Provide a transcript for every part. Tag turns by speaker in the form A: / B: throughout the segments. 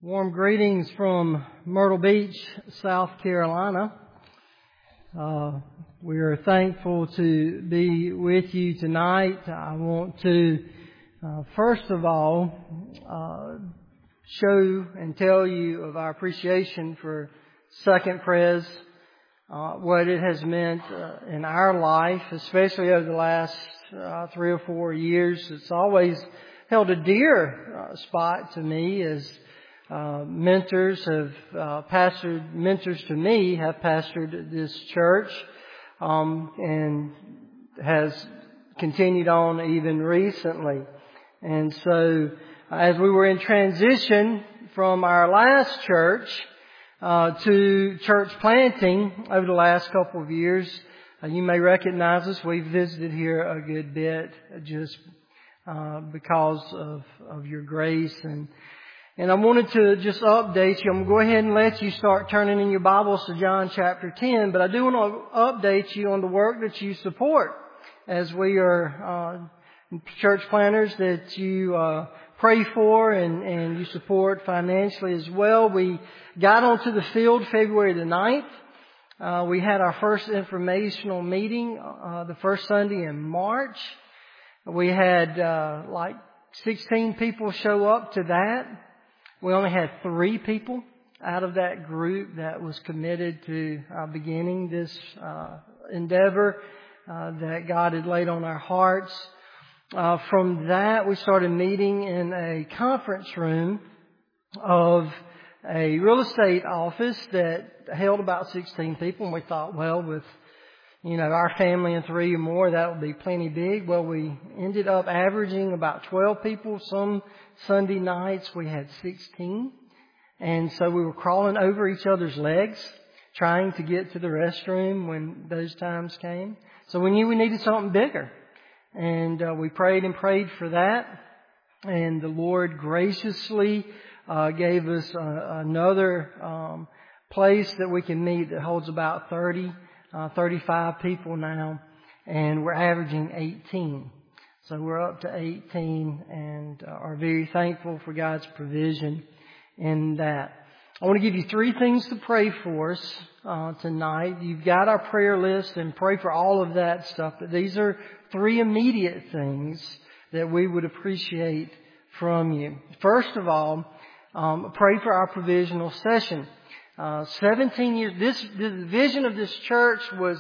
A: Warm greetings from Myrtle Beach, South Carolina. We are thankful to be with you tonight. I want to, first of all, show and tell you of our appreciation for Second Pres, what it has meant in our life, especially over the last 3 or 4 years. It's always held a dear spot to me as mentors to me have pastored this church, and has continued on even recently. And so, as we were in transition from our last church, to church planting over the last couple of years, you may recognize us. We've visited here a good bit just, because of your grace. And I wanted to just update you. I'm going to go ahead and let you start turning in your Bibles to John chapter 10. But I do want to update you on the work that you support as we are church planners, that you pray for and you support financially as well. We got onto the field February the 9th. We had our first informational meeting the first Sunday in March. We had like 16 people show up to that. We only had 3 people out of that group that was committed to beginning this endeavor that God had laid on our hearts. From that, we started meeting in a conference room of a real estate office that held about 16 people. And we thought, well, with our family and 3 or more, that would be plenty big. Well, we ended up averaging about 12 people. Some Sunday nights we had 16. And so we were crawling over each other's legs, trying to get to the restroom when those times came. So we knew we needed something bigger. And we prayed and prayed for that. And the Lord graciously gave us another place that we can meet that holds about 35 people now, and we're averaging 18. So we're up to 18 and are very thankful for God's provision in that. I want to give you 3 things to pray for us tonight. You've got our prayer list, and pray for all of that stuff. But these are 3 immediate things that we would appreciate from you. First of all, pray for our provisional session. 17 years. The vision of this church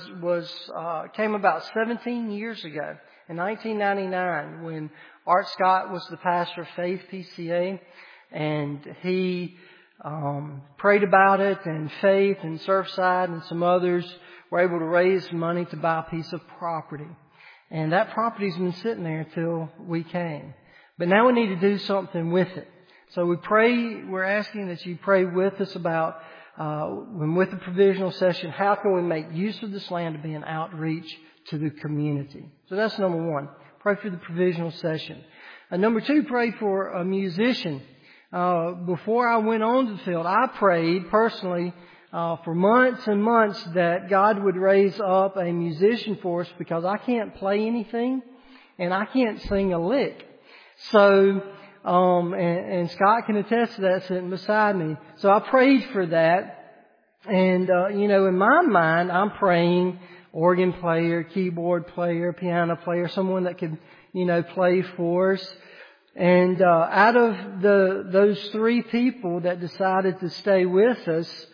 A: came about 17 years ago, in 1999, when Art Scott was the pastor of Faith PCA, and he prayed about it, and Faith and Surfside and some others were able to raise money to buy a piece of property, and that property's been sitting there until we came. But now we need to do something with it. So we're asking that you pray with us about when with the provisional session, how can we make use of this land to be an outreach to the community? So that's number 1. Pray for the provisional session. Number 2, pray for a musician. Before I went on the field, I prayed personally for months and months that God would raise up a musician for us, because I can't play anything and I can't sing a lick. So and Scott can attest to that sitting beside me. So I prayed for that. And, in my mind, I'm praying organ player, keyboard player, piano player, someone that could, play for us. And, out of those 3 people that decided to stay with us,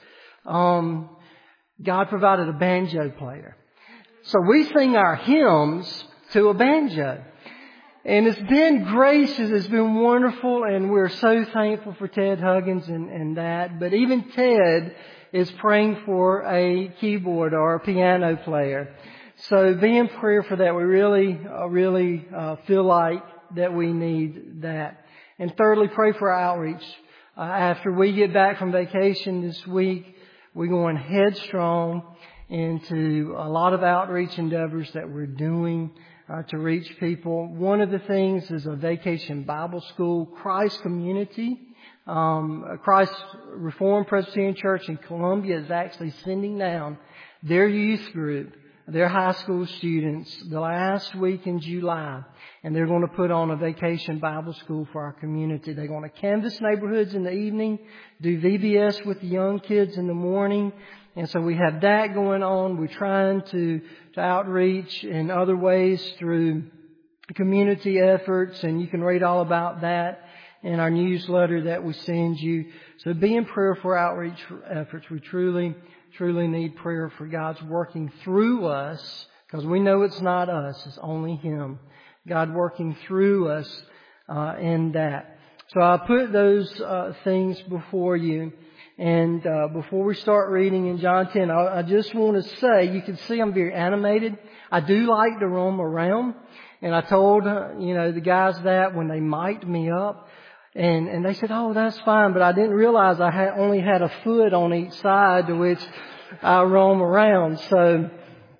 A: God provided a banjo player. So we sing our hymns to a banjo. And it's been gracious, it's been wonderful, and we're so thankful for Ted Huggins and that. But even Ted is praying for a keyboard or a piano player. So be in prayer for that. We really feel like that we need that. And thirdly, pray for our outreach. After we get back from vacation this week, we're going headstrong into a lot of outreach endeavors that we're doing to reach people. One of the things is a vacation Bible school. Christ Community, Christ Reformed Presbyterian Church in Columbia, is actually sending down their youth group They're high school students the last week in July, and they're going to put on a vacation Bible school for our community. They're going to canvass neighborhoods in the evening, do VBS with the young kids in the morning. And so we have that going on. We're trying to outreach in other ways through community efforts, and you can read all about that in our newsletter that we send you. So be in prayer for outreach efforts. We truly need prayer for God's working through us, because we know it's not us, it's only Him. God working through us in that. So I put those things before you. And before we start reading in John 10, I just want to say, you can see I'm very animated. I do like to roam around. And I told, the guys that when they mic'd me up. And they said, oh, that's fine. But I didn't realize I only had a foot on each side to which I roam around. So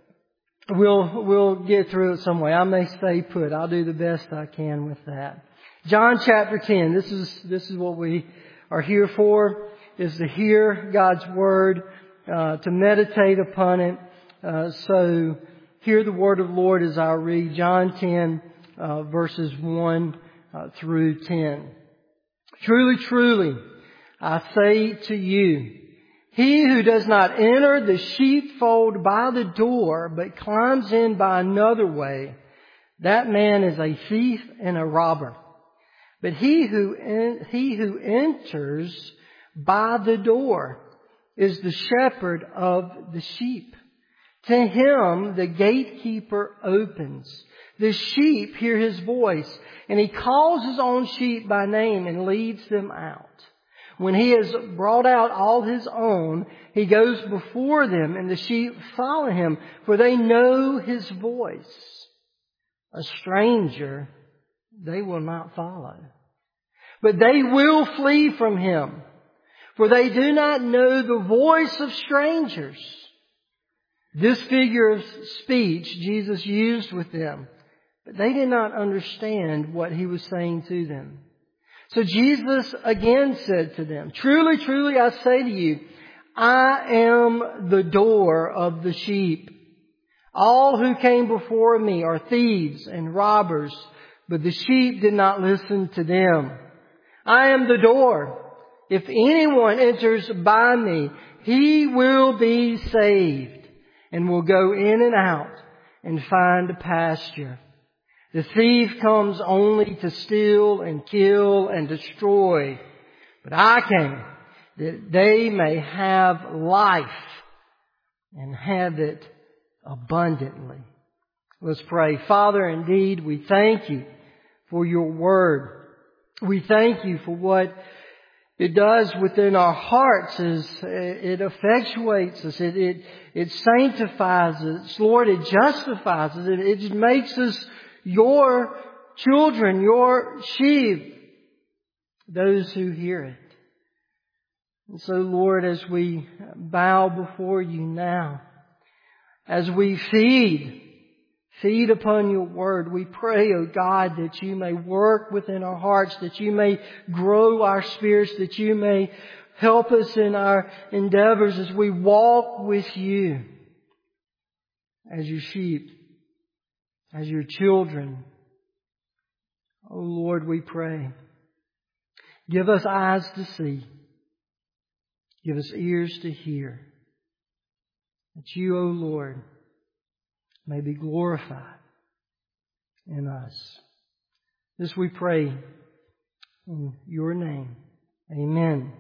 A: we'll get through it some way. I may stay put. I'll do the best I can with that. John chapter 10. This is what we are here for, is to hear God's Word, to meditate upon it. So hear the Word of the Lord as I read John 10, verses 1 through 10. Truly, truly, I say to you, he who does not enter the sheepfold by the door, but climbs in by another way, that man is a thief and a robber. But he who enters by the door is the shepherd of the sheep. To him the gatekeeper opens. The sheep hear his voice, and he calls his own sheep by name and leads them out. When he has brought out all his own, he goes before them, and the sheep follow him, for they know his voice. A stranger they will not follow, but they will flee from him, for they do not know the voice of strangers. This figure of speech Jesus used with them, but they did not understand what he was saying to them. So Jesus again said to them, truly, truly, I say to you, I am the door of the sheep. All who came before me are thieves and robbers, but the sheep did not listen to them. I am the door. If anyone enters by me, he will be saved and will go in and out and find a pasture. The thief comes only to steal and kill and destroy. But I came that they may have life and have it abundantly. Let's pray. Father, indeed, we thank you for your word. We thank you for what it does within our hearts as it effectuates us. It sanctifies us. Lord, it justifies us. It makes us your children, your sheep, those who hear it. And so, Lord, as we bow before you now, as we feed upon your word, we pray, O God, that you may work within our hearts, that you may grow our spirits, that you may help us in our endeavors as we walk with you as your sheep, as your children. Oh Lord, we pray. Give us eyes to see. Give us ears to hear. That you, O Lord, may be glorified in us. This we pray in your name. Amen.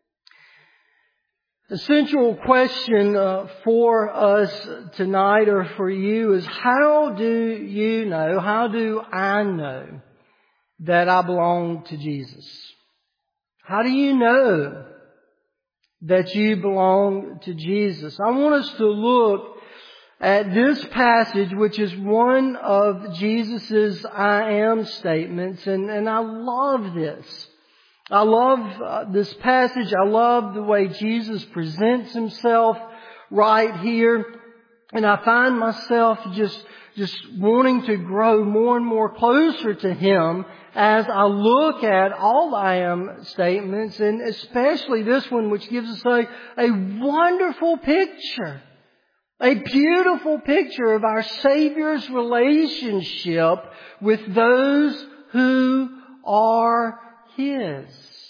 A: The central question for us tonight, or for you, is how do I know that I belong to Jesus? How do you know that you belong to Jesus? I want us to look at this passage, which is one of Jesus' I am statements, and I love this. I love this passage. I love the way Jesus presents himself right here. And I find myself just wanting to grow more and more closer to him as I look at all I am statements, and especially this one, which gives us a wonderful picture A beautiful picture of our Savior's relationship with those who are His.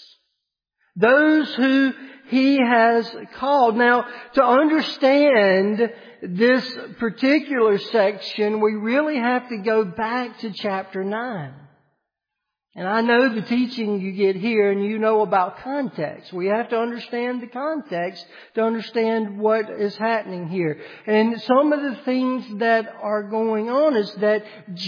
A: Those who He has called. Now, to understand this particular section, we really have to go back to chapter 9. And I know the teaching you get here, and you know about context. We have to understand the context to understand what is happening here. And some of the things that are going on is that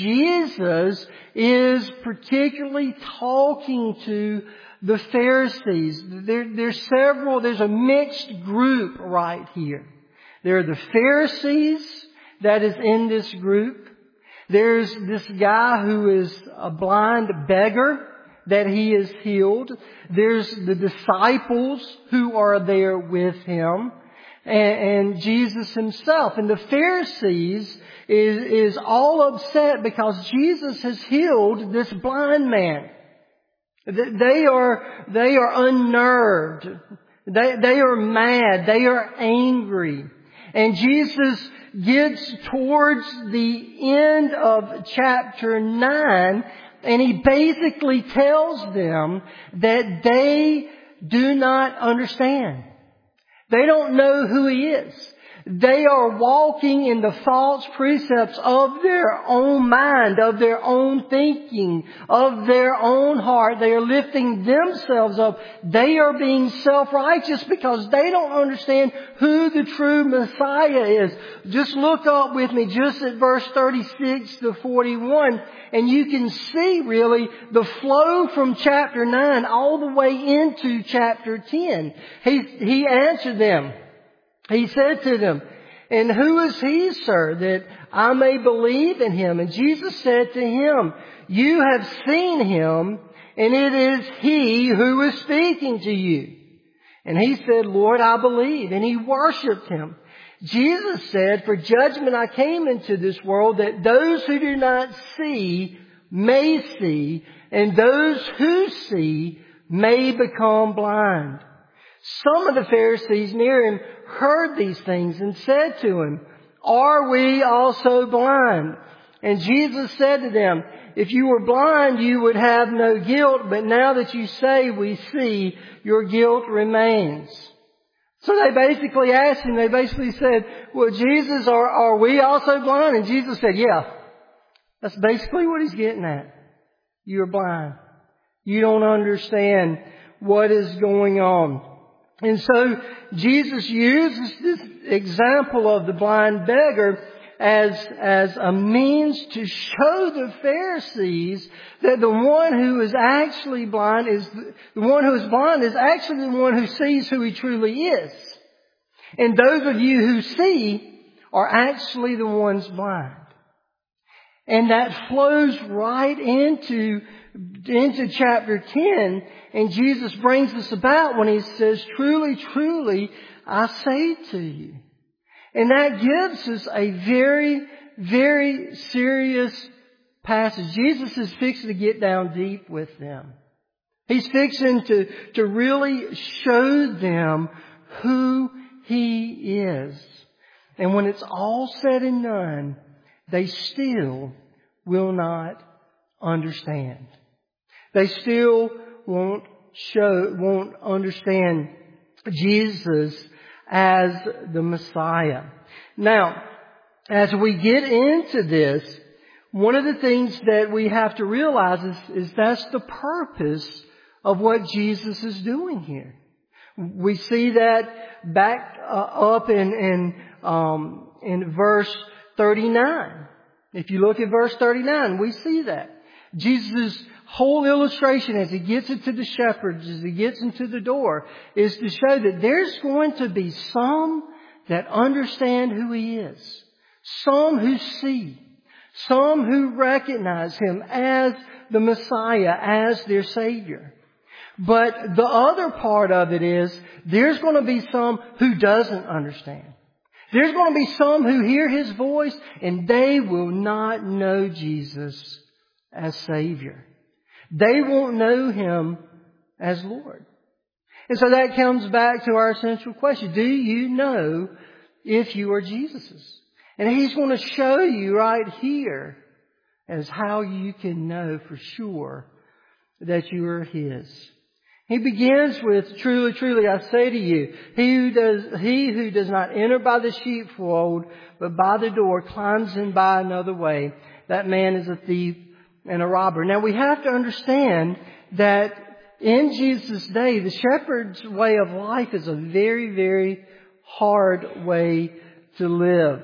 A: Jesus is particularly talking to the Pharisees. There's a mixed group right here. There are the Pharisees that is in this group. There's this guy who is a blind beggar that he has healed. There's the disciples who are there with him. And Jesus himself. And the Pharisees is all upset because Jesus has healed this blind man. They are unnerved. They are mad. They are angry. And Jesus gets towards the end of chapter 9, and He basically tells them that they do not understand. They don't know who He is. They are walking in the false precepts of their own mind, of their own thinking, of their own heart. They are lifting themselves up. They are being self-righteous because they don't understand who the true Messiah is. Just look up with me just at verse 36 to 41, and you can see really the flow from chapter 9 all the way into chapter 10. He answered them. He said to them, "And who is He, sir, that I may believe in Him?" And Jesus said to him, "You have seen Him, and it is He who is speaking to you." And he said, "Lord, I believe." And he worshipped Him. Jesus said, "For judgment I came into this world, that those who do not see may see, and those who see may become blind." Some of the Pharisees near Him heard these things and said to Him, "Are we also blind?" And Jesus said to them, "If you were blind, you would have no guilt, but now that you say we see, your guilt remains." So they basically asked Him, they basically said, "Well, Jesus, are we also blind?" And Jesus said, "Yeah." That's basically what He's getting at. You're blind. You don't understand what is going on. And so Jesus uses this example of the blind beggar as a means to show the Pharisees that the one who is actually blind is actually the one who sees who he truly is. And those of you who see are actually the ones blind. And that flows right into chapter 10, and Jesus brings this about when He says, "Truly, truly, I say to you." And that gives us a very, very serious passage. Jesus is fixing to get down deep with them. He's fixing to really show them who He is. And when it's all said and done, they still will not understand. They still won't understand Jesus as the Messiah. Now, as we get into this, one of the things that we have to realize is that's the purpose of what Jesus is doing here. We see that back up in verse 39. If you look at verse 39, we see that. Jesus' whole illustration as He gets into the shepherds, as He gets into the door, is to show that there's going to be some that understand who He is. Some who see. Some who recognize Him as the Messiah, as their Savior. But the other part of it is, there's going to be some who doesn't understand. There's going to be some who hear His voice and they will not know Jesus as Savior. They won't know Him as Lord. And so that comes back to our central question. Do you know if you are Jesus's. And He's going to show you right here as how you can know for sure that you are His. He begins with, truly, truly, I say to you, he who does not enter by the sheepfold, but by the door, climbs in by another way. That man is a thief and a robber. Now we have to understand that in Jesus' day, the shepherd's way of life is a very, very hard way to live.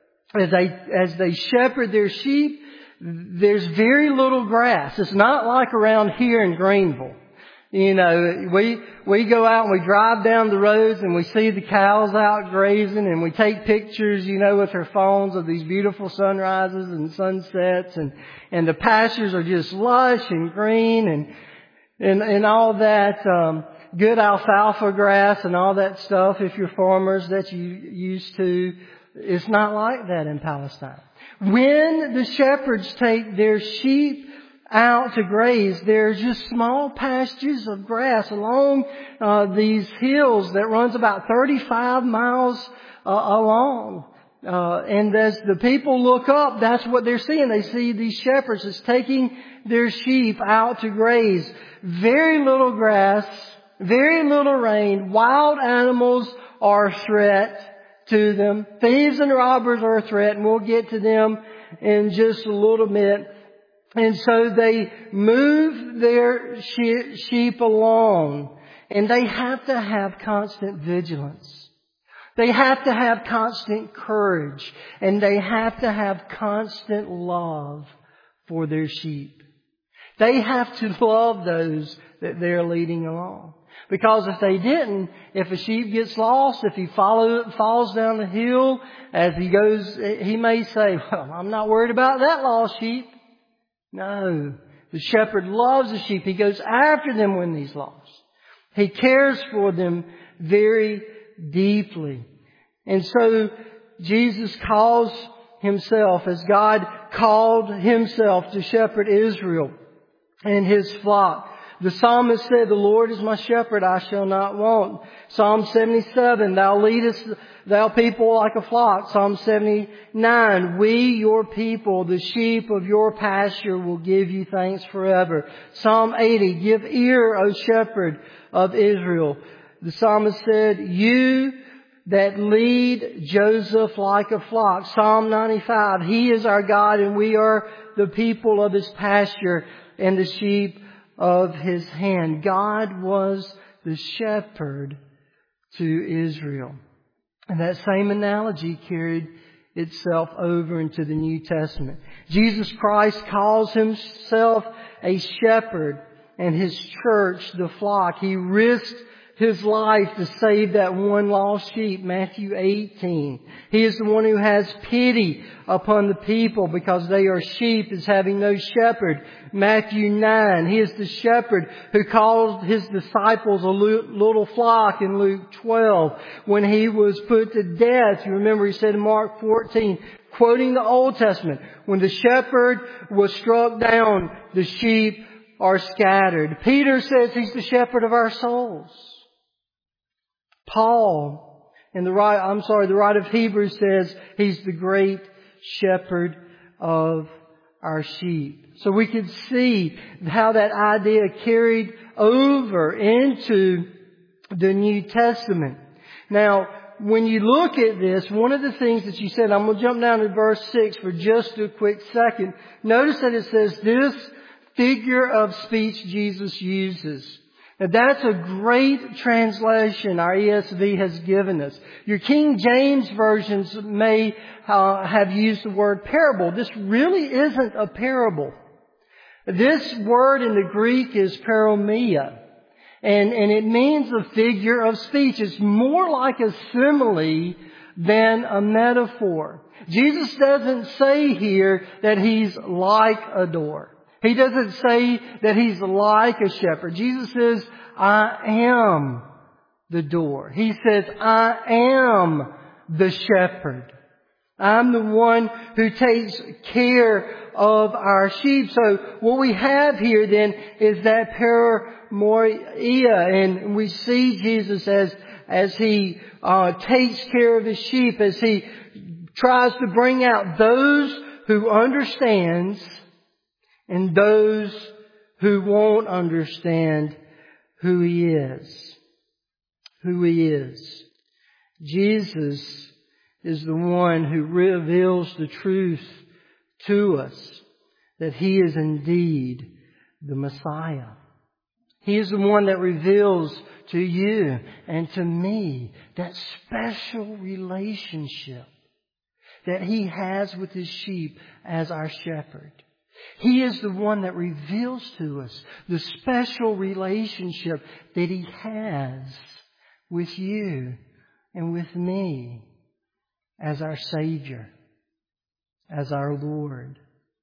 A: As they shepherd their sheep, there's very little grass. It's not like around here in Greenville. You know, we go out and we drive down the roads and we see the cows out grazing and we take pictures, you know, with our phones of these beautiful sunrises and sunsets and the pastures are just lush and green and all that, good alfalfa grass and all that stuff if you're farmers that you used to. It's not like that in Palestine. When the shepherds take their sheep out to graze, there's just small pastures of grass along these hills that runs about 35 miles along. And as the people look up, that's what they're seeing. They see these shepherds that's taking their sheep out to graze. Very little grass, very little rain. Wild animals are a threat to them. Thieves and robbers are a threat, and we'll get to them in just a little bit. And so they move their sheep along, and they have to have constant vigilance. They have to have constant courage, and they have to have constant love for their sheep. They have to love those that they're leading along. Because if they didn't, if a sheep gets lost, if he falls down the hill as he goes, he may say, well, I'm not worried about that lost sheep. No, the shepherd loves the sheep. He goes after them when he's lost. He cares for them very deeply. And so Jesus calls Himself, as God called Himself to shepherd Israel and His flock. The psalmist said, the Lord is my shepherd, I shall not want. Psalm 77, thou leadest thou people like a flock. Psalm 79, we, your people, the sheep of your pasture, will give you thanks forever. Psalm 80, give ear, O shepherd of Israel. The psalmist said, you that lead Joseph like a flock. Psalm 95, He is our God and we are the people of His pasture and the sheep of His hand. God was the shepherd to Israel. And that same analogy carried itself over into the New Testament. Jesus Christ calls Himself a shepherd and His church the flock. He risked His life to save that one lost sheep, Matthew 18. He is the one who has pity upon the people because they are sheep, as having no shepherd, Matthew 9. He is the shepherd who called His disciples a little flock in Luke 12. When He was put to death, you remember He said in Mark 14, quoting the Old Testament, when the shepherd was struck down, the sheep are scattered. Peter says He's the shepherd of our souls. Paul, the writer of Hebrews says He's the great shepherd of our sheep. So we can see how that idea carried over into the New Testament. Now, when you look at this, one of the things that you said, I'm going to jump down to verse 6 for just a quick second. Notice that it says this figure of speech Jesus uses. Now that's a great translation our ESV has given us. Your King James versions may have used the word parable. This really isn't a parable. This word in the Greek is paromia. And it means a figure of speech. It's more like a simile than a metaphor. Jesus doesn't say here that He's like a door. He doesn't say that He's like a shepherd. Jesus says, I am the door. He says, I am the shepherd. I'm the one who takes care of our sheep. So what we have here then is that paramoia, and we see Jesus as as He takes care of His sheep, as He tries to bring out those who understands and those who won't understand who He is. Who He is. Jesus is the one who reveals the truth to us, that He is indeed the Messiah. He is the one that reveals to you and to me that special relationship that He has with His sheep as our shepherd. He is the one that reveals to us the special relationship that He has with you and with me as our Savior, as our Lord.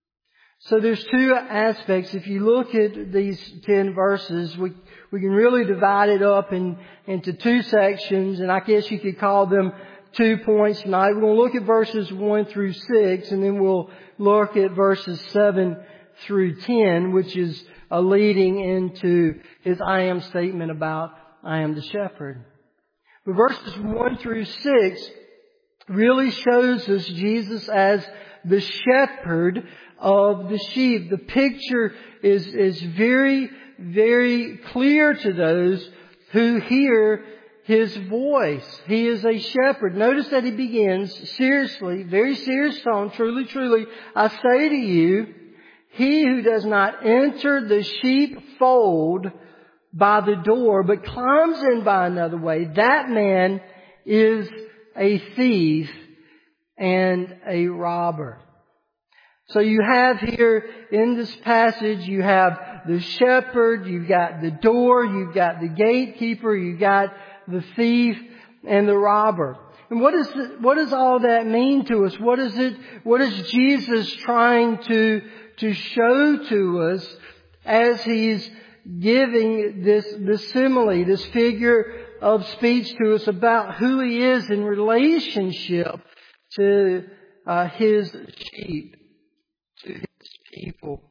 A: So there's two aspects. If you look at these 10 verses, we can really divide it up into two sections, and I guess you could call them 2 points tonight. We're going to look at verses 1 through 6, and then we'll look at verses 7 through 10, which is a leading into His I am statement about I am the shepherd. But verses 1 through 6 really shows us Jesus as the shepherd of the sheep. The picture is very, very clear to those who hear His voice. He is a shepherd. Notice that He begins seriously, very serious tone, truly, truly, I say to you, he who does not enter the sheepfold by the door, but climbs in by another way, that man is a thief and a robber. So you have here in this passage, you have the shepherd, you've got the door, you've got the gatekeeper, you've got the thief and the robber. And what does all that mean to us? What is Jesus trying to show to us as He's giving this simile, this figure of speech to us about who He is in relationship to His sheep, to His people?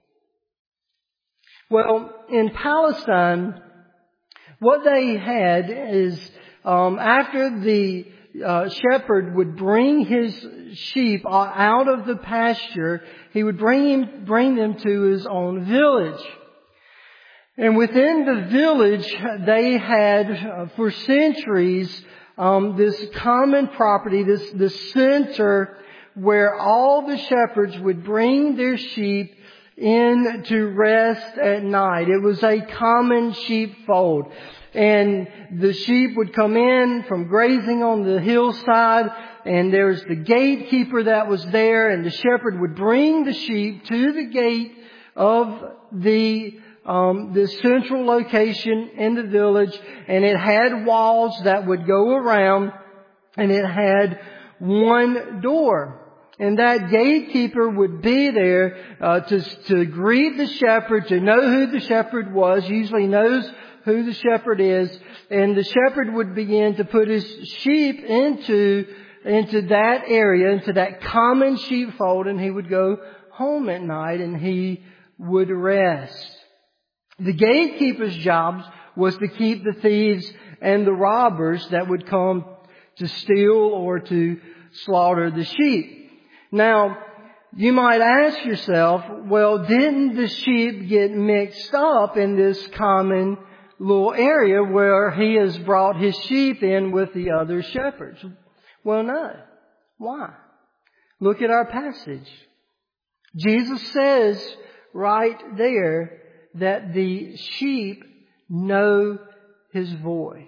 A: Well, in Palestine, what they had is after the shepherd would bring his sheep out of the pasture, he would bring them to his own village. And within the village, they had for centuries this common property, this center where all the shepherds would bring their sheep in to rest at night. It was a common sheepfold. And the sheep would come in from grazing on the hillside, and there was the gatekeeper that was there, and the shepherd would bring the sheep to the gate of the central location in the village, and it had walls that would go around, and it had one door. And that gatekeeper would be there to greet the shepherd, to know who the shepherd was, usually knows who the shepherd is, and the shepherd would begin to put his sheep into that area, into that common sheepfold, and he would go home at night and he would rest. The gatekeeper's job was to keep the thieves and the robbers that would come to steal or to slaughter the sheep. Now, you might ask yourself, well, didn't the sheep get mixed up in this common little area where he has brought his sheep in with the other shepherds? Well, no. Why? Look at our passage. Jesus says right there that the sheep know His voice.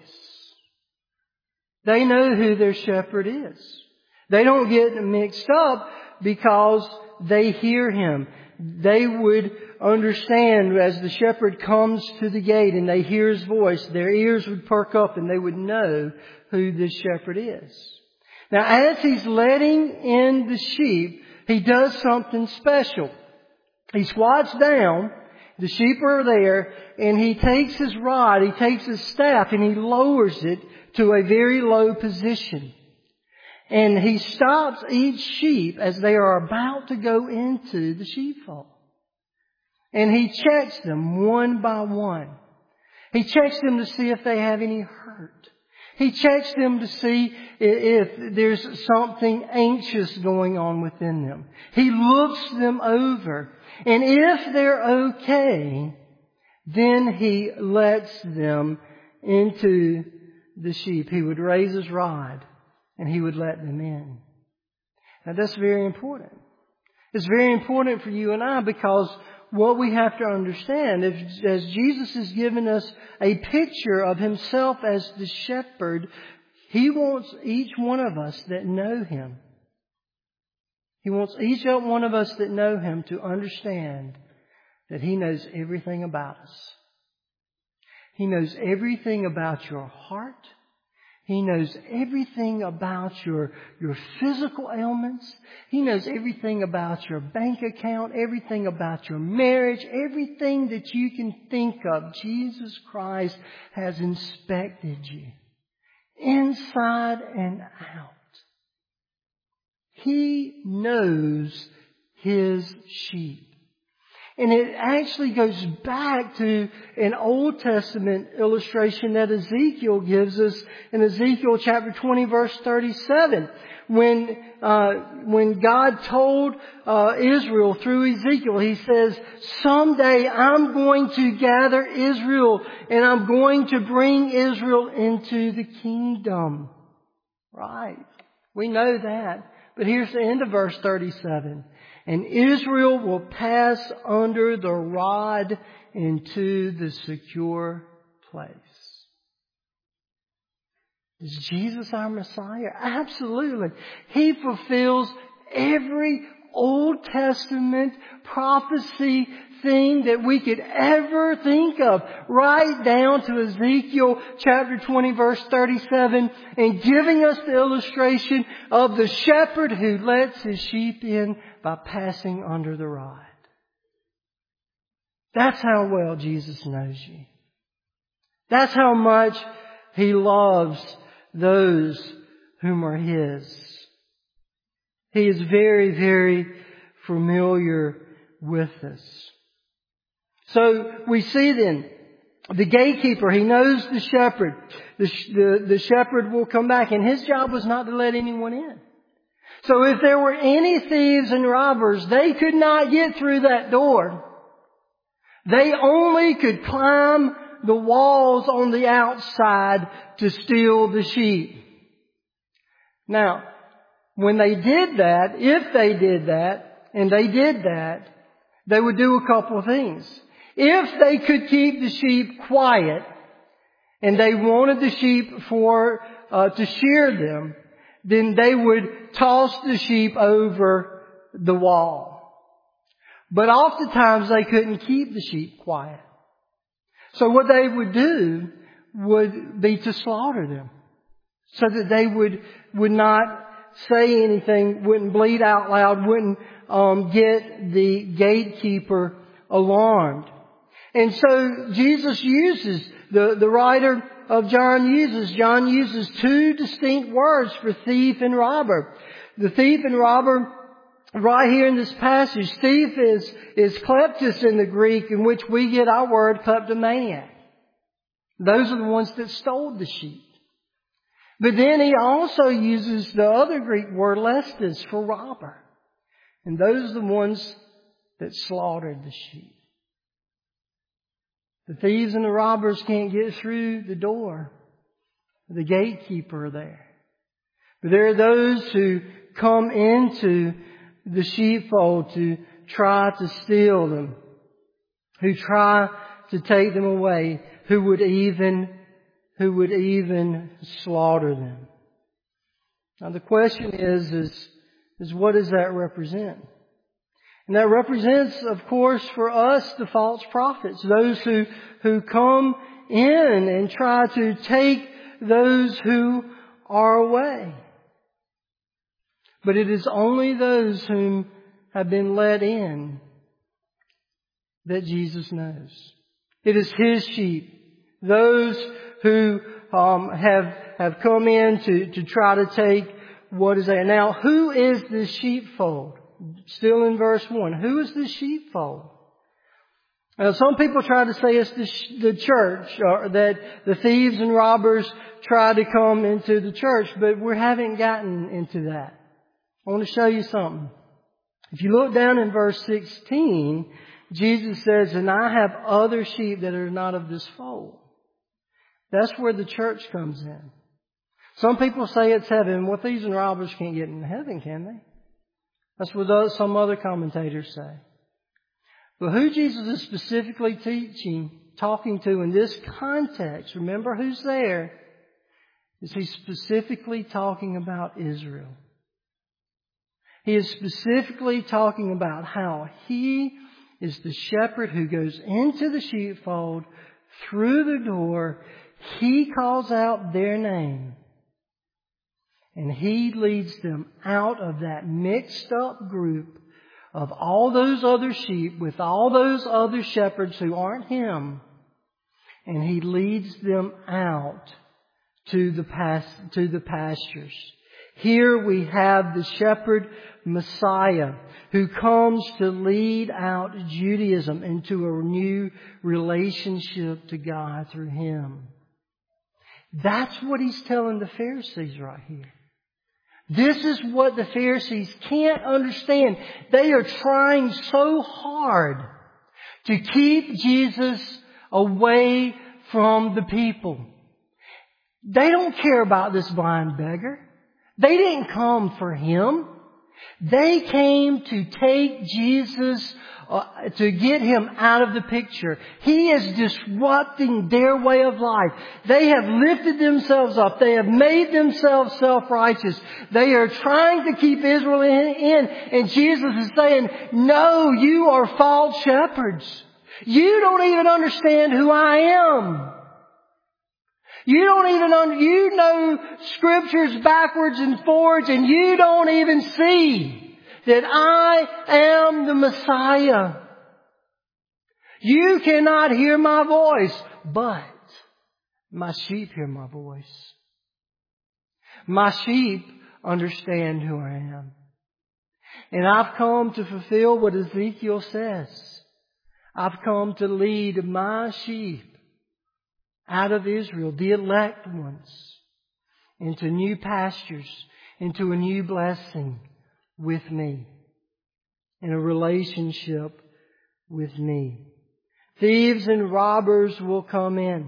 A: They know who their shepherd is. They don't get mixed up because they hear Him. They would understand as the shepherd comes to the gate and they hear His voice, their ears would perk up and they would know who this shepherd is. Now, as He's letting in the sheep, He does something special. He squats down, the sheep are there, and He takes His rod, He takes His staff, and He lowers it to a very low position. And He stops each sheep as they are about to go into the sheepfold. And He checks them one by one. He checks them to see if they have any hurt. He checks them to see if there's something anxious going on within them. He looks them over. And if they're okay, then He lets them into the sheep. He would raise His rod and He would let them in. Now that's very important. It's very important for you and I, because what we have to understand is, as Jesus has given us a picture of Himself as the shepherd, He wants each one of us that know Him. He wants each one of us that know Him to understand that He knows everything about us. He knows everything about your heart. He knows everything about your physical ailments. He knows everything about your bank account, everything about your marriage, everything that you can think of. Jesus Christ has inspected you inside and out. He knows His sheep. And it actually goes back to an Old Testament illustration that Ezekiel gives us in Ezekiel chapter 20 verse 37. When God told Israel through Ezekiel, He says, someday I'm going to gather Israel and I'm going to bring Israel into the kingdom. Right. We know that. But here's the end of verse 37. And Israel will pass under the rod into the secure place. Is Jesus our Messiah? Absolutely. He fulfills every Old Testament prophecy thing that we could ever think of, right down to Ezekiel chapter 20 verse 37, and giving us the illustration of the shepherd who lets his sheep in by passing under the rod. That's how well Jesus knows you. That's how much He loves those whom are His. He is very, very familiar with us. So we see then the gatekeeper, he knows the shepherd. The shepherd will come back, and his job was not to let anyone in. So if there were any thieves and robbers, they could not get through that door. They only could climb the walls on the outside to steal the sheep. Now, when they did that, if they did that, and they did that, they would do a couple of things. If they could keep the sheep quiet, and they wanted the sheep to shear them, then they would toss the sheep over the wall. But oftentimes they couldn't keep the sheep quiet. So what they would do would be to slaughter them, so that they would not say anything, wouldn't bleat out loud, wouldn't get the gatekeeper alarmed. And so Jesus uses, the writer of John uses two distinct words for thief and robber. The thief and robber, right here in this passage, thief is kleptos in the Greek, in which we get our word kleptomaniac. Those are the ones that stole the sheep. But then he also uses the other Greek word lestes for robber. And those are the ones that slaughtered the sheep. The thieves and the robbers can't get through the door. The gatekeeper there. But there are those who come into the sheepfold to try to steal them, who try to take them away, who would even slaughter them. Now the question is what does that represent? And that represents, of course, for us, the false prophets, those who come in and try to take those who are away. But it is only those whom have been let in that Jesus knows. It is His sheep. Those who have come in to try to take what is there. Now, who is the sheepfold? Still in verse 1. Who is the sheepfold? Some people try to say it's the church, or that the thieves and robbers try to come into the church, but we haven't gotten into that. I want to show you something. If you look down in verse 16, Jesus says, "And I have other sheep that are not of this fold." That's where the church comes in. Some people say it's heaven. Well, thieves and robbers can't get into heaven, can they? That's what some other commentators say. But who Jesus is specifically talking to in this context, remember who's there, is He's specifically talking about Israel. He is specifically talking about how He is the shepherd who goes into the sheepfold through the door. He calls out their name. And He leads them out of that mixed up group of all those other sheep with all those other shepherds who aren't Him. And He leads them out to the pastures. Here we have the shepherd Messiah who comes to lead out Judaism into a new relationship to God through Him. That's what He's telling the Pharisees right here. This is what the Pharisees can't understand. They are trying so hard to keep Jesus away from the people. They don't care about this blind beggar. They didn't come for Him. They came to take Jesus, to get Him out of the picture. He is disrupting their way of life. They have lifted themselves up. They have made themselves self-righteous. They are trying to keep Israel in. And Jesus is saying, no, you are false shepherds. You don't even understand who I am. You know Scriptures backwards and forwards, and you don't even see that I am the Messiah. You cannot hear my voice, but my sheep hear my voice. My sheep understand who I am. And I've come to fulfill what Ezekiel says. I've come to lead my sheep out of Israel, the elect ones, into new pastures, into a new blessing with me, in a relationship with me. Thieves and robbers will come in.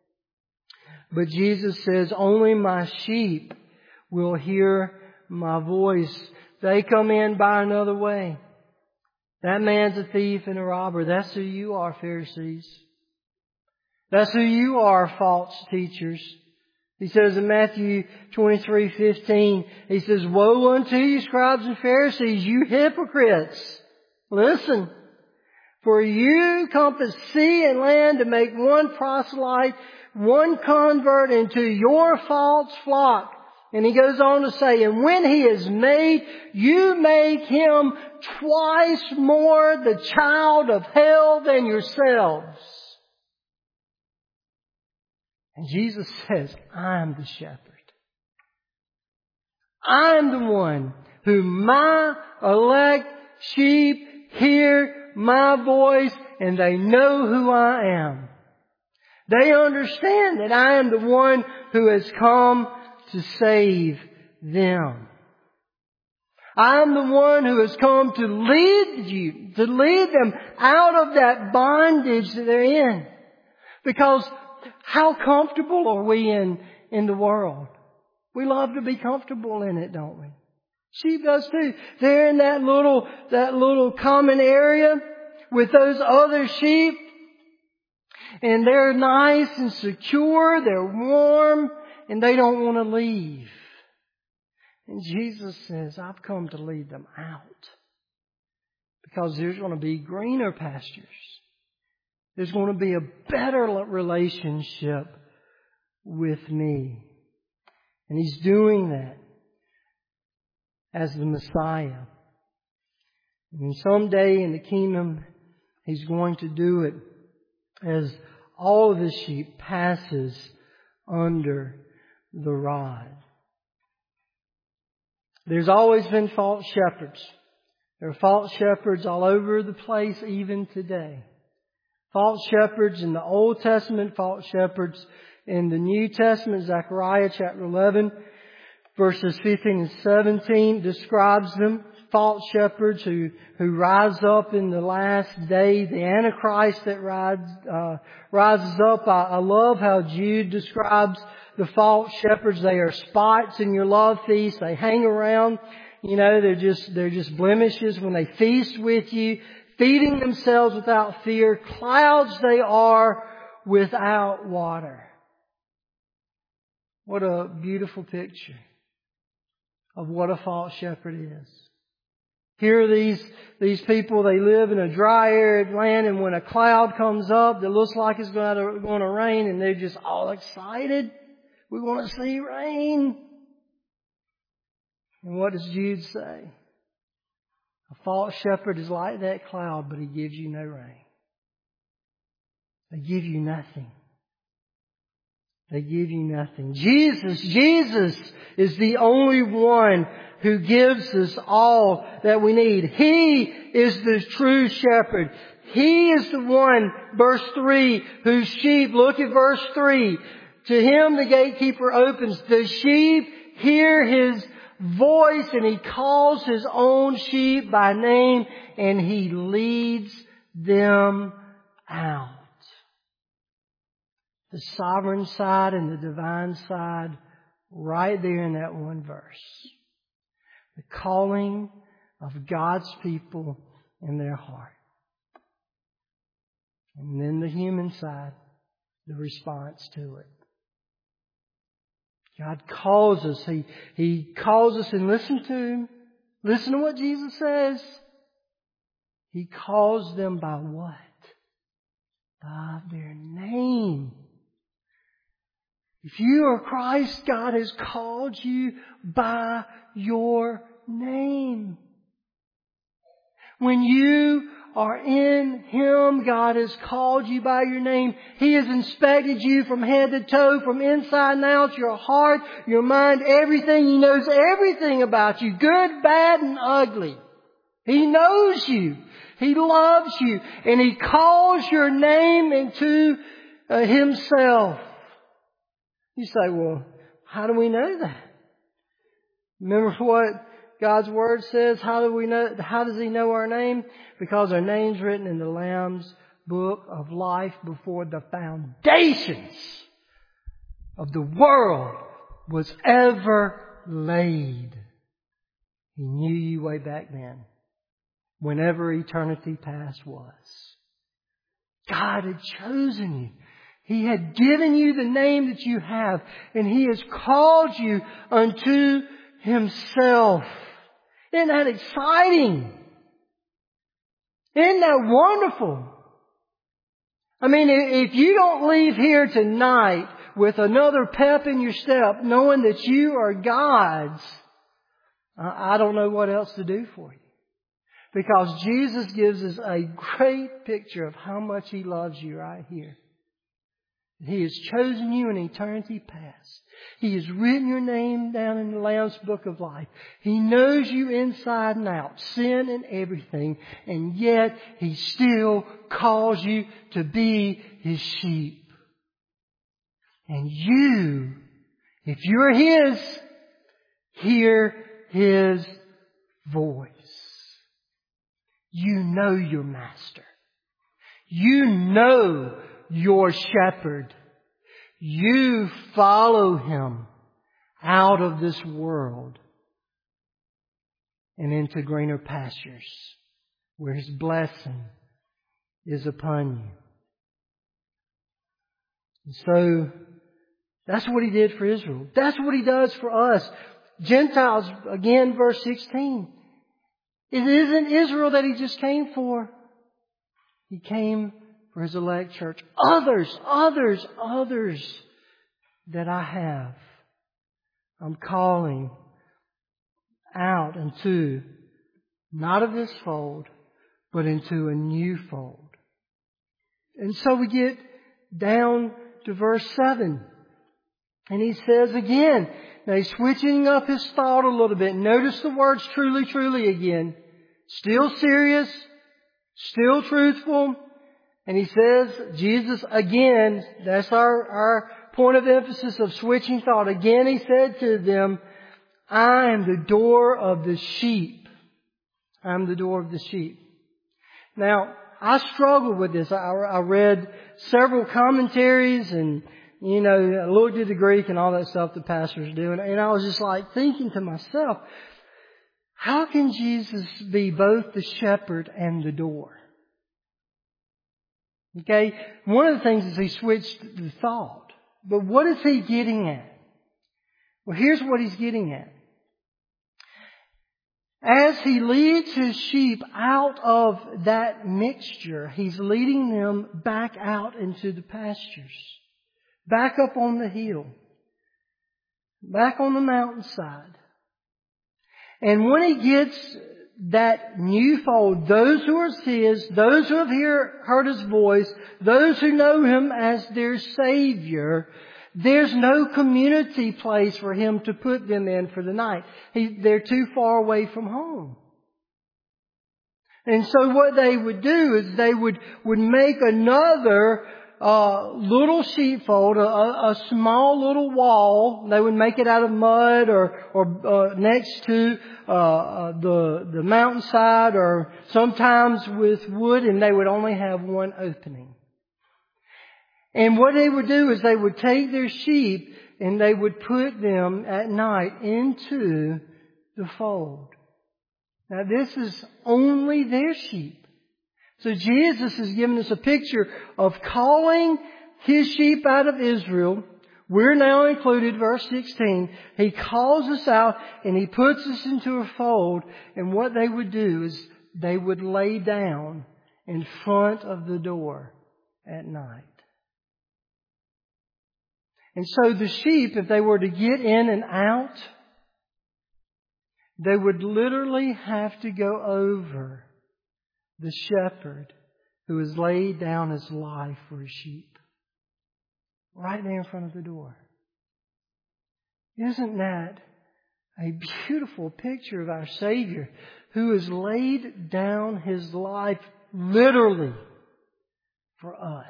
A: But Jesus says, only my sheep will hear my voice. They come in by another way. That man's a thief and a robber. That's who you are, Pharisees. That's who you are, false teachers. He says in Matthew 23:15, He says, woe unto you, scribes and Pharisees, you hypocrites! Listen, for you compass sea and land to make one proselyte, one convert into your false flock. And He goes on to say, and when He is made, you make him twice more the child of hell than yourselves. And Jesus says, I'm the shepherd. I'm the one who my elect sheep hear my voice and they know who I am. They understand that I am the one who has come to save them. I am the one who has come to lead them out of that bondage that they're in. Because how comfortable are we in the world? We love to be comfortable in it, don't we? Sheep does too. They're in that little common area with those other sheep. And they're nice and secure. They're warm. And they don't want to leave. And Jesus says, I've come to lead them out. Because there's going to be greener pastures. There's going to be a better relationship with me. And He's doing that as the Messiah. And someday in the kingdom, He's going to do it as all of the sheep passes under the rod. There's always been false shepherds. There are false shepherds all over the place even today. False shepherds in the Old Testament, false shepherds in the New Testament. Zechariah chapter 11, verses 15 and 17 describes them. False shepherds who rise up in the last day. The Antichrist that rises up. I love how Jude describes the false shepherds. They are spots in your love feast. They hang around. They're just blemishes when they feast with you, feeding themselves without fear. Clouds they are without water. What a beautiful picture of what a false shepherd is. Here are these people, they live in a dry, arid land, and when a cloud comes up that looks like it's going to rain, and they're just all excited. We want to see rain. And what does Jude say? A false shepherd is like that cloud, but he gives you no rain. They give you nothing. They give you nothing. Jesus is the only one who gives us all that we need. He is the true shepherd. He is the one, verse 3, whose sheep, look at verse 3. To him the gatekeeper opens. The sheep hear his voice, and he calls his own sheep by name, and he leads them out. The sovereign side and the divine side right there in that one verse. The calling of God's people in their heart. And then the human side, the response to it. God calls us. He calls us, and listen to Him. Listen to what Jesus says. He calls them by what? By their name. If you are Christ, God has called you by your name. When you are in Him, God has called you by your name. He has inspected you from head to toe, from inside and out, your heart, your mind, everything. He knows everything about you, good, bad, and ugly. He knows you. He loves you. And He calls your name into Himself. You say, well, how do we know that? Remember what God's Word says? How do we know? How does He know our name? Because our name's written in the Lamb's book of life before the foundations of the world was ever laid. He knew you way back then, whenever eternity past was. God had chosen you. He had given you the name that you have, and He has called you unto Himself. Isn't that exciting? Isn't that wonderful? I mean, if you don't leave here tonight with another pep in your step, knowing that you are God's, I don't know what else to do for you. Because Jesus gives us a great picture of how much He loves you right here. He has chosen you in eternity past. He has written your name down in the Lamb's book of life. He knows you inside and out, sin and everything, and yet He still calls you to be His sheep. And you, if you're His, hear His voice. You know your Master. You know your shepherd. You follow Him out of this world and into greener pastures where His blessing is upon you. And so that's what He did for Israel. That's what He does for us. Gentiles, again, verse 16. It isn't Israel that He just came for. He came for His elect church. Others that I have, I'm calling out into, not of this fold, but into a new fold. And so we get down to verse 7. And he says again, now he's switching up his thought a little bit. Notice the words truly, truly again. Still serious, still truthful, And he says, Jesus again, that's our point of emphasis of switching thought. Again he said to them, I am the door of the sheep. I am the door of the sheep. Now, I struggled with this. I read several commentaries and, I looked at the Greek and all that stuff the pastors do. And I was just like thinking to myself, how can Jesus be both the shepherd and the door? Okay, one of the things is he switched the thought. But what is he getting at? Well, here's what he's getting at. As he leads his sheep out of that mixture, he's leading them back out into the pastures, back up on the hill, back on the mountainside. And when he gets that new fold, those who are his, those who have heard his voice, those who know him as their Savior, there's no community place for him to put them in for the night. They're too far away from home. And so what they would do is they would make another little sheepfold, a small little wall. They would make it out of mud or next to the mountainside, or sometimes with wood, and they would only have one opening. And what they would do is they would take their sheep and they would put them at night into the fold. Now this is only their sheep. So Jesus is giving us a picture of calling His sheep out of Israel. We're now included, verse 16. He calls us out and He puts us into a fold. And what they would do is they would lay down in front of the door at night. And so the sheep, if they were to get in and out, they would literally have to go over the shepherd who has laid down his life for his sheep. Right there in front of the door. Isn't that a beautiful picture of our Savior who has laid down His life literally for us?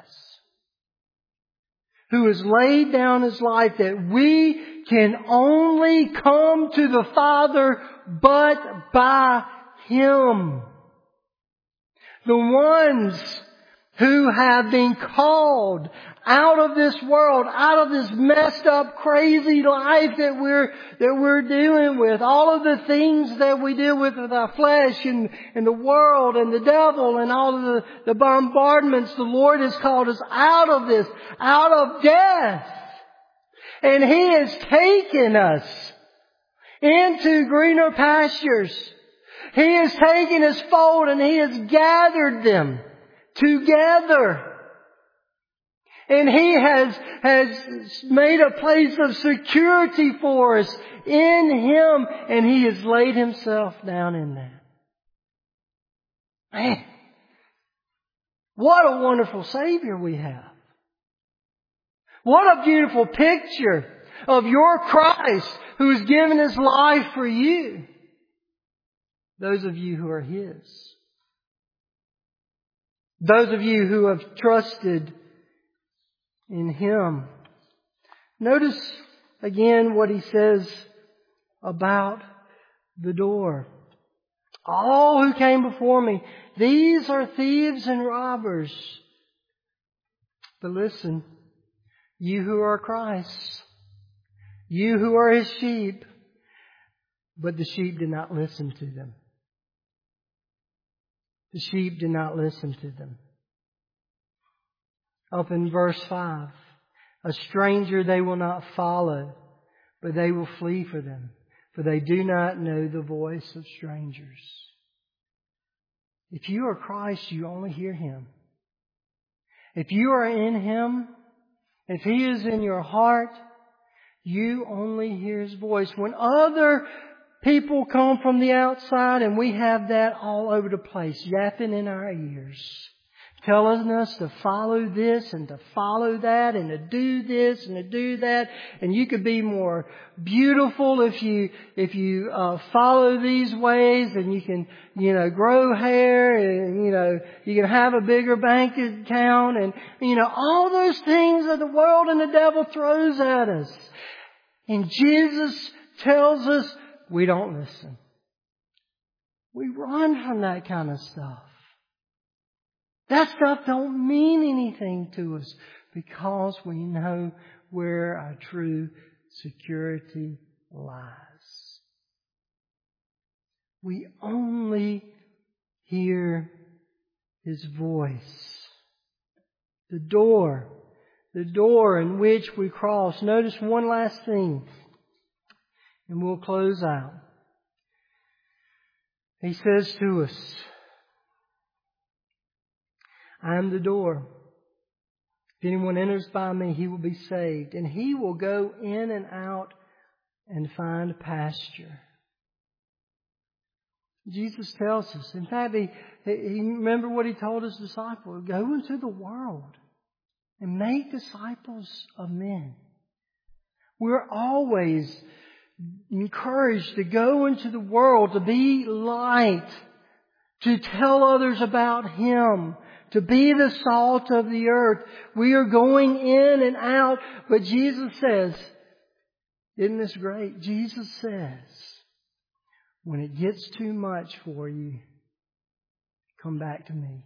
A: Who has laid down His life that we can only come to the Father but by Him. The ones who have been called out of this world, out of this messed up, crazy life that we're dealing with, all of the things that we deal with our flesh and the world and the devil and all of the bombardments, the Lord has called us out of this, out of death. And He has taken us into greener pastures. He has taken His fold and He has gathered them together. And He has made a place of security for us in Him. And He has laid Himself down in that. Man, what a wonderful Savior we have. What a beautiful picture of your Christ who has given His life for you. Those of you who are His. Those of you who have trusted in Him. Notice again what He says about the door. All who came before me, these are thieves and robbers. But listen, you who are Christ's, you who are His sheep, but the sheep did not listen to them. The sheep did not listen to them. Up in verse 5, a stranger they will not follow, but they will flee for them, for they do not know the voice of strangers. If you are Christ, you only hear Him. If you are in Him, if He is in your heart, you only hear His voice. When other people come from the outside and we have that all over the place, yapping in our ears, telling us to follow this and to follow that and to do this and to do that. And you could be more beautiful if you follow these ways, and you can, grow hair, and, you can have a bigger bank account, and, all those things that the world and the devil throws at us. And Jesus tells us we don't listen. We run from that kind of stuff. That stuff don't mean anything to us because we know where our true security lies. We only hear His voice. The door in which we cross. Notice one last thing, and we'll close out. He says to us, I am the door. If anyone enters by me, he will be saved, and he will go in and out and find pasture. Jesus tells us. In fact, he remember what He told His disciples. Go into the world and make disciples of men. We're always encouraged to go into the world, to be light, to tell others about Him, to be the salt of the earth. We are going in and out, but Jesus says, isn't this great? Jesus says, when it gets too much for you, come back to me.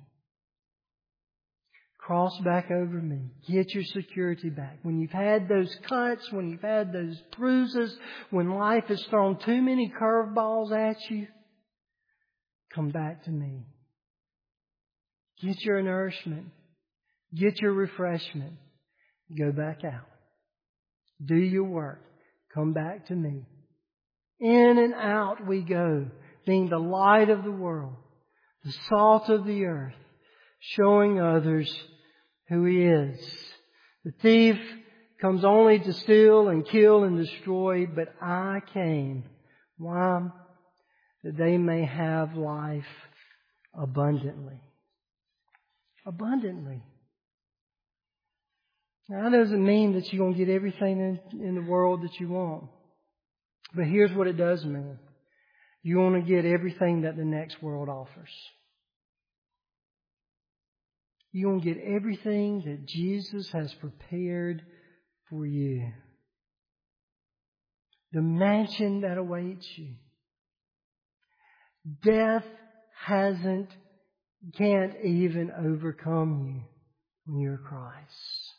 A: Cross back over me. Get your security back. When you've had those cuts, when you've had those bruises, when life has thrown too many curveballs at you, come back to me. Get your nourishment. Get your refreshment. Go back out. Do your work. Come back to me. In and out we go, being the light of the world, the salt of the earth, showing others who He is. The thief comes only to steal and kill and destroy, but I came. Why? That they may have life abundantly. Abundantly. Now, that doesn't mean that you're going to get everything in the world that you want. But here's what it does mean. You want to get everything that the next world offers. You want to get everything that Jesus has prepared for you. The mansion that awaits you. Death can't even overcome you when you're Christ.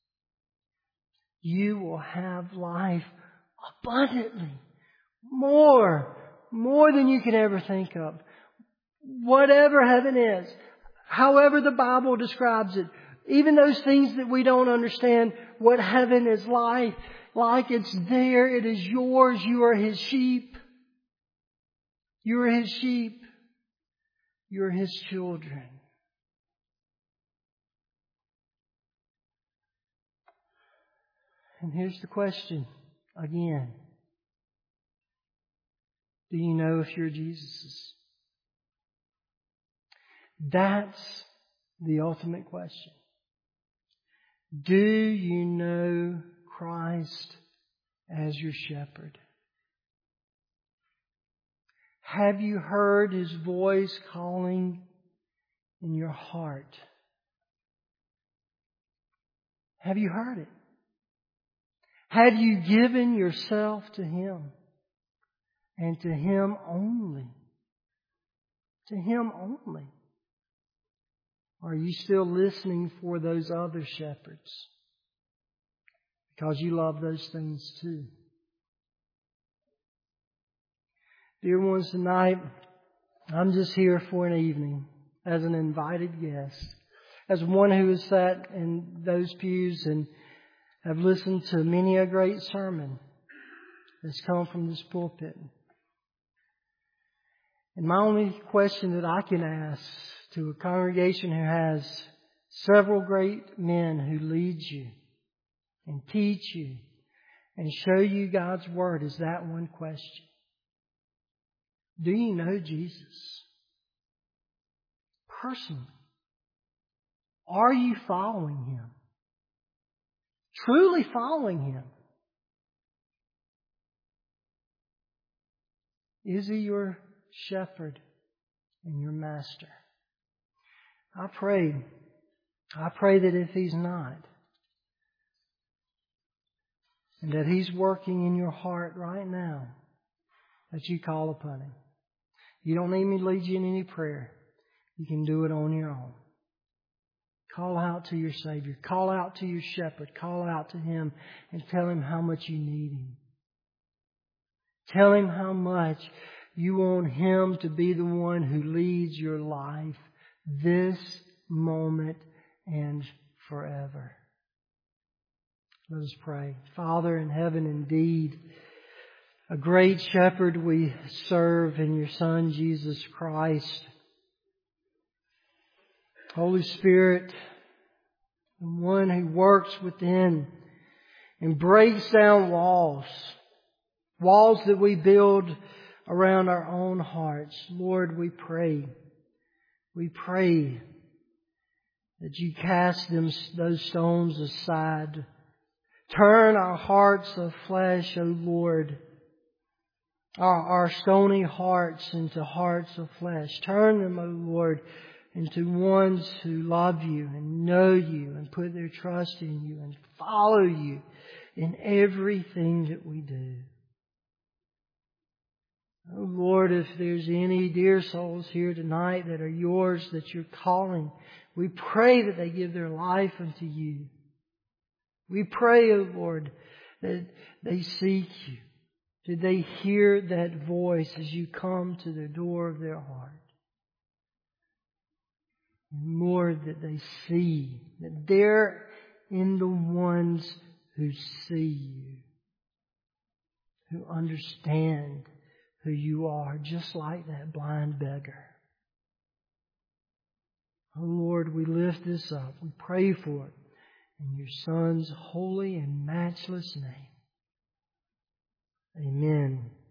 A: You will have life abundantly. More than you can ever think of. Whatever heaven is, however the Bible describes it, even those things that we don't understand, what heaven is like it's there, it is yours, you are His sheep. You are His sheep. You are His children. And here's the question again. Do you know if you're Jesus's? That's the ultimate question. Do you know Christ as your shepherd? Have you heard His voice calling in your heart? Have you heard it? Have you given yourself to Him? And to Him only? To Him only? Are you still listening for those other shepherds? Because you love those things too. Dear ones, tonight, I'm just here for an evening as an invited guest, as one who has sat in those pews and have listened to many a great sermon that's come from this pulpit. And my only question that I can ask to a congregation who has several great men who lead you and teach you and show you God's Word is that one question. Do you know Jesus? Personally. Are you following Him? Truly following Him? Is He your shepherd and your master? I pray that if He's not, and that He's working in your heart right now, that you call upon Him. You don't need me to lead you in any prayer. You can do it on your own. Call out to your Savior. Call out to your shepherd. Call out to Him and tell Him how much you need Him. Tell Him how much you want Him to be the one who leads your life this moment and forever. Let us pray. Father in heaven, indeed, a great shepherd we serve in your Son, Jesus Christ. Holy Spirit, the one who works within and breaks down walls that we build around our own hearts. Lord, we pray that you cast those stones aside. Turn our hearts of flesh, O Lord, our stony hearts into hearts of flesh. Turn them, O Lord, into ones who love you and know you and put their trust in you and follow you in everything that we do. Oh Lord, if there's any dear souls here tonight that are yours, that you're calling, we pray that they give their life unto you. We pray, O Lord, that they seek you. Did they hear that voice as you come to the door of their heart? Lord, that they see, that they're in the ones who see you, who understand who you are, just like that blind beggar. Oh Lord, we lift this up. We pray for it in your Son's holy and matchless name. Amen.